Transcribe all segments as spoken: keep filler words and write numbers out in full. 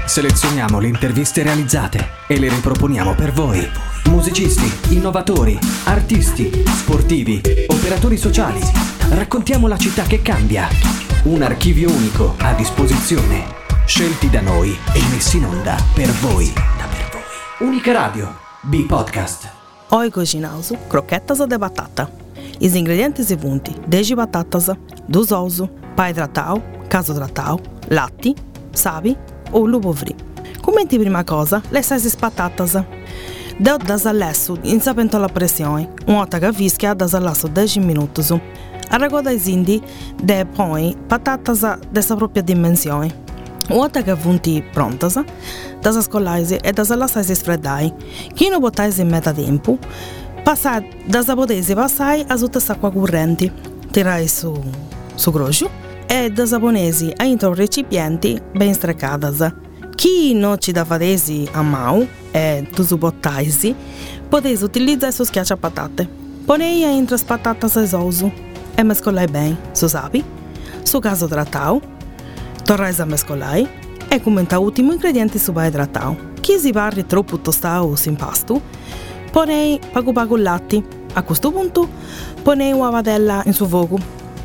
Selezioniamo le interviste realizzate e le riproponiamo per voi. Musicisti, innovatori, artisti, sportivi, operatori sociali. Raccontiamo la città che cambia. Un archivio unico a disposizione. Scelti da noi e messi in onda per voi. Unica Radio, B-Podcast. Oggi cuciniamo croquetas de batata. Os ingredientes são vunti, desde batatas, dos ous, pai tratau, caso tratau, latte, sabe ou lupo fri. Commenti prima cosa, le sais patatas. Deu das alesso in sa pentola pressione, un'ota che fischia das alasso dieci minuti. A regoda is indi de poi patatas dessa propria dimensione. Un'ota che vunti prontas, das scollaisi e das lassai sfreddai. Chi non botais in metà tempo, passai da sapodesi passai a tutta s'acqua corrente, tirai su, su groscio e da saponesi a intro recipienti ben streccadas. Chi non ci da fadesi a mano e tu su bottaisi, potesi utilizzare su schiaccia patate. Ponei a intro patatas e sousu e mescolai bene, su sapi, su caso trattau, torrai a mescolai e commenta ultimo ingrediente su bai trattau. Chi si parli troppo tostau o in pasto, ponei pago pago il latte. A questo punto ponei una padella in suo fuoco.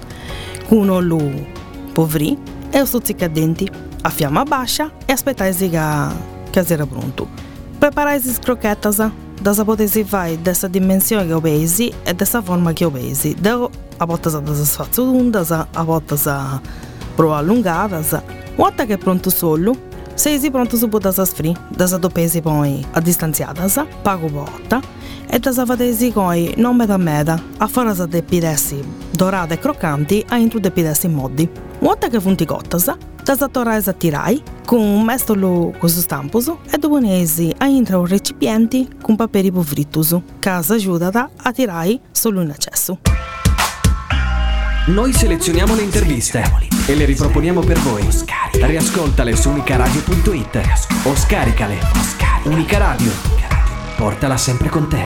Uno lo poveri e lo stuzzicadenti a fiamma bassa e aspettai che che sia pronto. Preparai le croquetas da sapotesi fai dessa dimensione che obesi e dessa forma che obesi. Devo a volte da sfazzundas, a volte pro allungadas. Una volta che è pronto solo, sei pronto su da sfri, da dopesi poi a distanziadas, pago botta e da savadesi poi non meta meta, a fare de pidessi dorate e croccanti a intro de pidessi modi. Una volta che funti cottas, da torrai a tirai con un mestolo con su stamposo e dopo nesi a intro recipienti con paperi povrittuso, che aiuta a tirai solo in eccesso. Noi selezioniamo le interviste e le riproponiamo per voi. Riascoltale su unicaradio punto it o scaricale. Unica Radio, portala sempre con te.